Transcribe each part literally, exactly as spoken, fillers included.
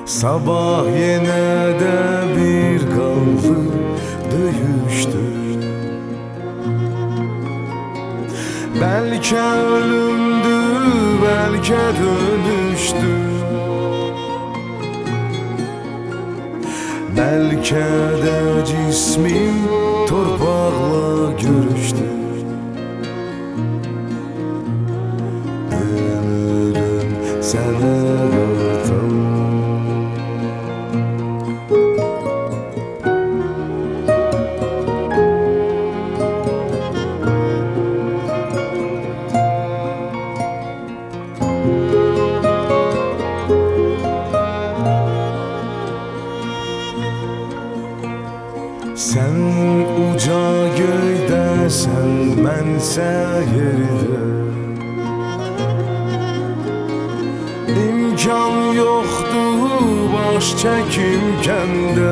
Sabah yine de bir kanlı döyüştür. Belki ölümdü, belki dönüştür. Belki de cismim torpaqla görüştü. Ömrüm sənə qartam. Sen uca göydəsən, mənsə yerdə. İmkan yoxdur baş çəkim kəndə.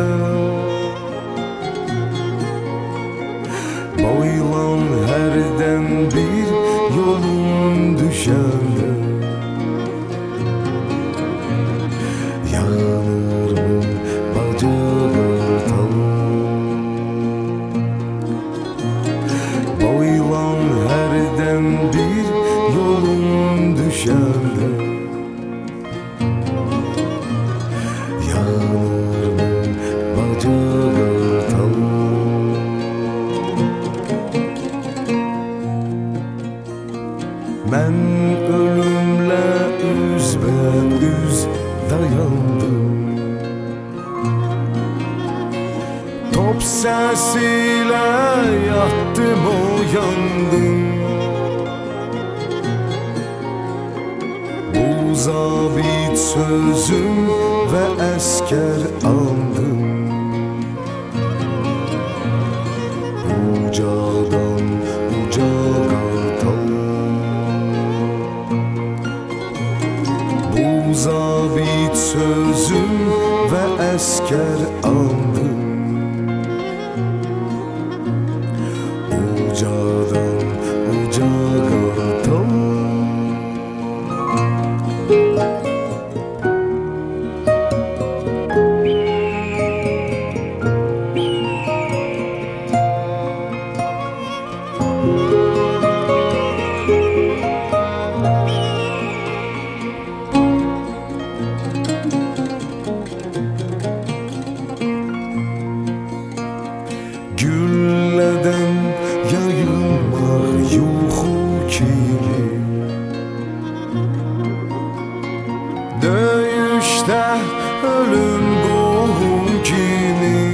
Boylan hərdən bir yolun düşəndə. Yanırım bacağı boylan hərdən bir yolun düşəndə. Yanırım bacağı tal. Mən ölümlə üzbəüz dayandım. Top səsilə yattım, oyandım. Bu zabit sözüm və əskər andım. Ucadan ucağa tal. Bu zabit sözüm və əskər andım. Ucadan ucağa tal. Güllədən yayılmaq yuxu kimi, döyüşdə ölüm qohum kimi.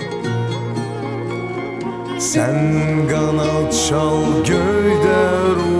Sən qanad çal göydə